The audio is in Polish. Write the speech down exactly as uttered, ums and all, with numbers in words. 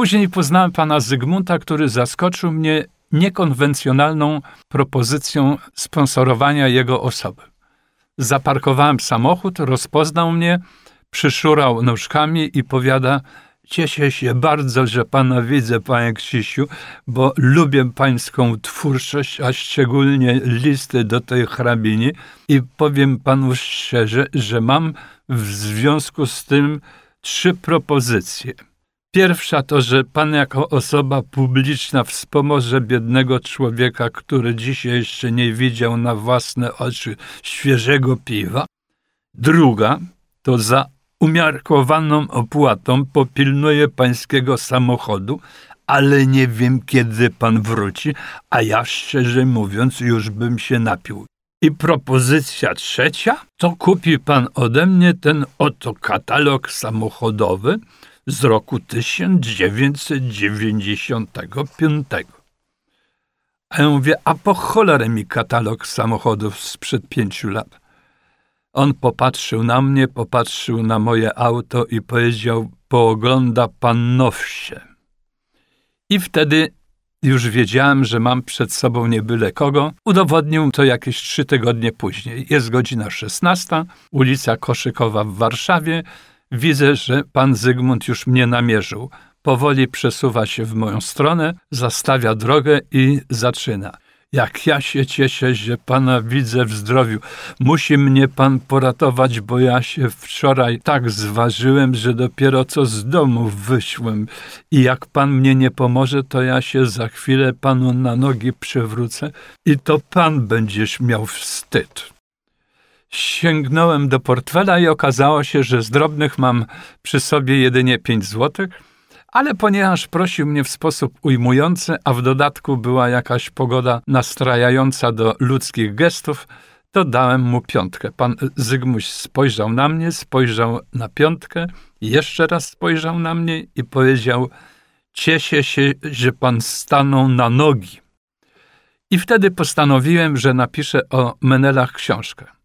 Później poznałem pana Zygmunta, który zaskoczył mnie niekonwencjonalną propozycją sponsorowania jego osoby. Zaparkowałem samochód, rozpoznał mnie, przyszurał nóżkami i powiada: cieszę się bardzo, że pana widzę, panie Krzysiu, bo lubię pańską twórczość, a szczególnie listy do tej hrabini i powiem panu szczerze, że mam w związku z tym trzy propozycje. Pierwsza to, że pan jako osoba publiczna wspomoże biednego człowieka, który dzisiaj jeszcze nie widział na własne oczy świeżego piwa. Druga to za umiarkowaną opłatą popilnuje pańskiego samochodu, ale nie wiem, kiedy pan wróci, a ja szczerze mówiąc już bym się napił. I propozycja trzecia to kupi pan ode mnie ten oto katalog samochodowy z roku tysiąc dziewięćset dziewięćdziesiątego piątego. A ja mówię, a po cholerę mi katalog samochodów sprzed pięciu lat. On popatrzył na mnie, popatrzył na moje auto i powiedział: poogląda pan nowsze. I wtedy już wiedziałem, że mam przed sobą nie byle kogo. Udowodnił to jakieś trzy tygodnie później. Jest godzina szesnasta, ulica Koszykowa w Warszawie. Widzę, że pan Zygmunt już mnie namierzył. Powoli przesuwa się w moją stronę, zastawia drogę i zaczyna. Jak ja się cieszę, że pana widzę w zdrowiu. Musi mnie pan poratować, bo ja się wczoraj tak zważyłem, że dopiero co z domu wyszłem. I jak pan mnie nie pomoże, to ja się za chwilę panu na nogi przewrócę i to pan będziesz miał wstyd. Sięgnąłem do portfela i okazało się, że z drobnych mam przy sobie jedynie pięć złotych, ale ponieważ prosił mnie w sposób ujmujący, a w dodatku była jakaś pogoda nastrajająca do ludzkich gestów, to dałem mu piątkę. Pan Zygmuś spojrzał na mnie, spojrzał na piątkę, jeszcze raz spojrzał na mnie i powiedział: cieszę się, że pan stanął na nogi. I wtedy postanowiłem, że napiszę o Menelach książkę.